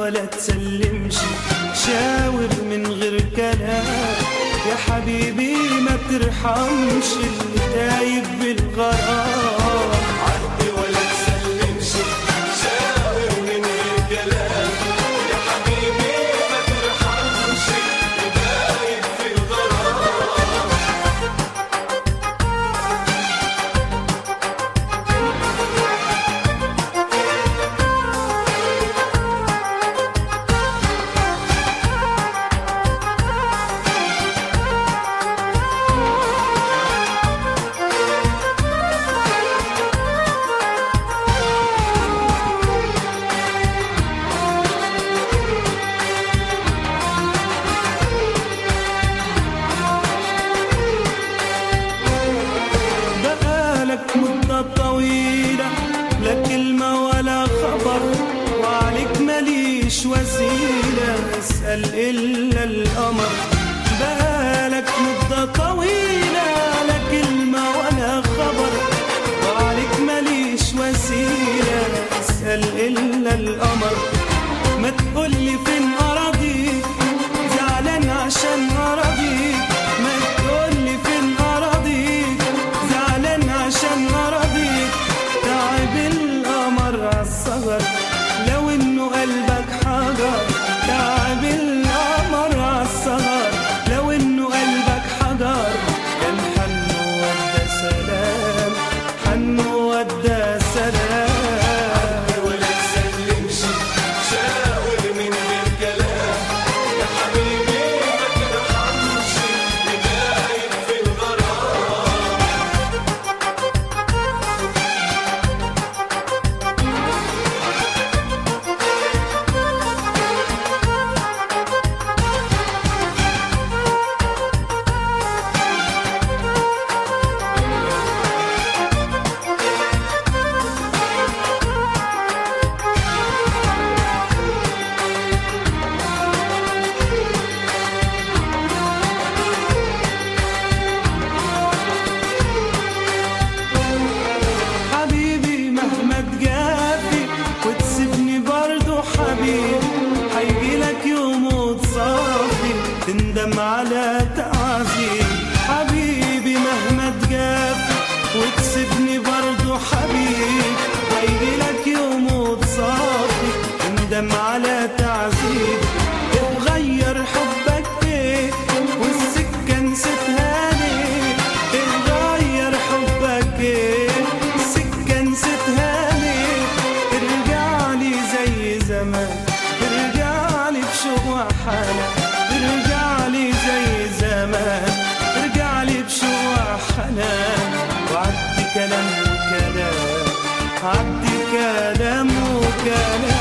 ولا تسلمش، شاور من غير كلام يا حبيبي ما ترحمش اللي تايب بالغرام. عدي ولا تسلمش، شاور من غير كلام يا حبيبي ما ترحمش اللي تايب في الغرام. مدة طويلة لا كلمة ولا خبر، وعليك ماليش وسيلة اسأل إلا القمر. بقالك مدة طويلة لا كلمة ولا خبر، وعليك ماليش وسيلة اسأل إلا القمر. ما تقولي فين أراضيك زعلان عشان أراضيك، ما تقولي فين أراضيك زعلان عشان أراضيك. تعب القمر عالصغر لو إنه قلبك حجر، تعب القمر عالصغر لو إنه قلبك حجر. كان حنه ودى سلام، حنه ودى سلام. عدي ولا تسلمش، شاور من غير كلام يا حبيبي ما ترحمش اللي دايب في الغرام. حبيبي مهما تجافي وتسيبني برضو حبيبي، هيجيلك يوم وتصافي تندم على تعذيب. حبيبي مهما تجافي وتسيبني برضو حبيبي، هيجيلك يوم وتصافي تندم على تعذيب. اتغير حبك ايه والسكة نسيتها ليه، اتغير حبك ايه السكة نسيتها ليه. ترجعلي زي زمان، ترجعلي بشوق وحنان، ترجعلي زي زمان، ترجعلي بشوق وحنان. وعدي كلام وكلام، عدي كلام وكلام.